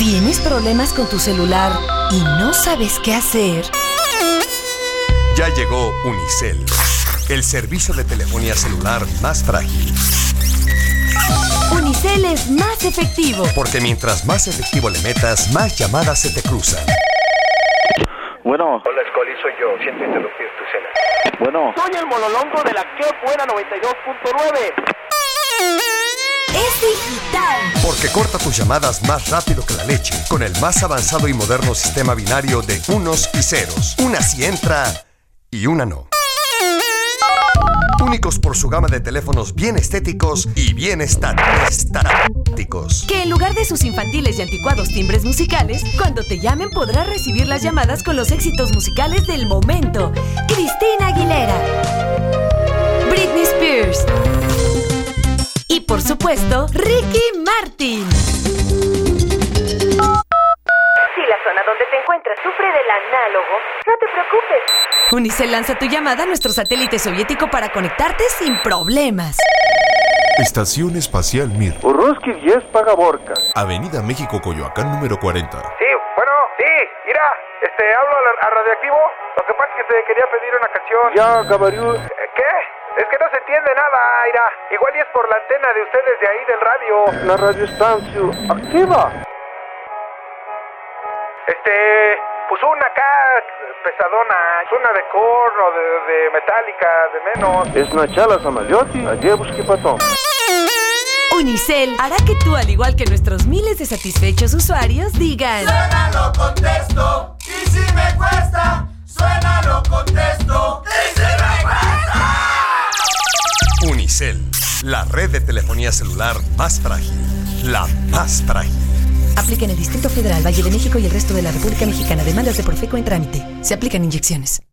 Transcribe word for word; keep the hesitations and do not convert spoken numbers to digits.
¿Tienes problemas con tu celular y no sabes qué hacer? Ya llegó Unicel, el servicio de telefonía celular más frágil. Unicel es más efectivo. Porque mientras más efectivo le metas, más llamadas se te cruzan. Bueno. Hola, Scully, soy yo. Siento interrumpir tu cena. Bueno. Soy el mololongo de la que buena noventa y dos punto nueve. Es digital. Porque corta tus llamadas más rápido que la leche, con el más avanzado y moderno sistema binario de unos y ceros. Una sí entra y una no. Únicos por su gama de teléfonos bien estéticos y bien estáticos. Que en lugar de sus infantiles y anticuados timbres musicales, cuando te llamen podrás recibir las llamadas con los éxitos musicales del momento. Cristina Aguilera, Britney Spears y, por supuesto, Ricky Martin. Si la zona donde te encuentras sufre del análogo, no te preocupes. Unicel lanza tu llamada a nuestro satélite soviético para conectarte sin problemas. Estación Espacial Mir. Urruski diez Pagaborca. Avenida México, Coyoacán, número cuarenta. Sí, bueno, sí, mira, este, hablo a, a Radioactivo. Lo que pasa es que te quería pedir una canción. Ya, Gabariú. ¿Qué? Es que no se entiende nada, Ira. Igual y es por la antena de ustedes de ahí del radio. La radioestancia activa. Este, pues una acá pesadona, una de corno, de, de metálica, de menos. Es Nachala Samaliotti, a Jebuski Patón. Unicel hará que tú, al igual que nuestros miles de satisfechos usuarios, digan: suena, lo contesto, y si me cuesta, suena, lo contesto, y si me cuesta. Unicel, la red de telefonía celular más frágil, la más frágil. Aplica en el Distrito Federal, Valle de México y el resto de la República Mexicana. Demandas de Profeco en trámite. Se aplican inyecciones.